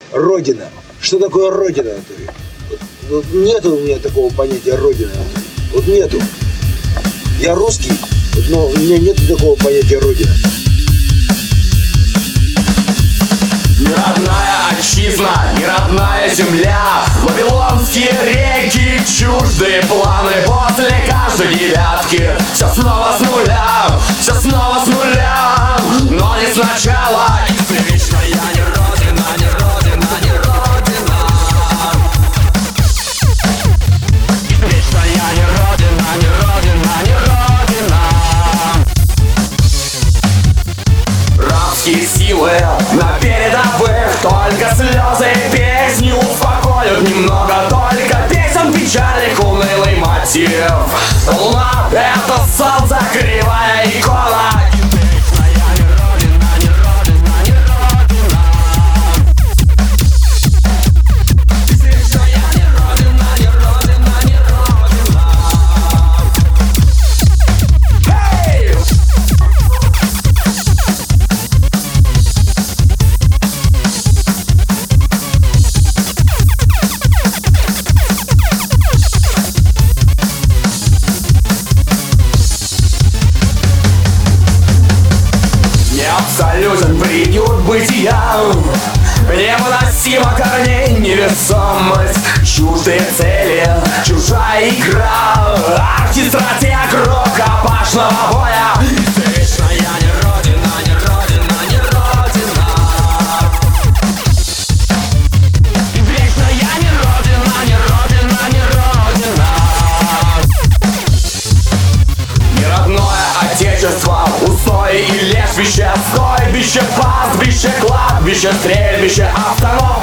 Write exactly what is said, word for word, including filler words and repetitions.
Родина. Что такое Родина? Вот нету у меня такого понятия Родина. Вот нету. Я русский, но у меня нет такого понятия Родина. Не родная отчизна, не родная земля, вавилонские реки, чуждые планы. После каждой девятки все снова с нуля, все снова с нуля. Но не сначала, если вечно я не родина, не родина, не родина. Вечно я не родина, не родина, не родина. Рабские силы на передовых, только слезы и песни успокоят немного. Только песен печальных унылый мотив. Луна — это солнце, кривая икона. Абсолютен приют бытия, невыносимо корней невесомость, чуждые цели, чужая игра, архистратег рукопашного боя. Вечно я не родина, не родина, не родина. Вечно я не родина, не родина, не родина. Не родное отечество, устой и лежбище, стойбище, пастбище, кладбище, стрельбище, автонома.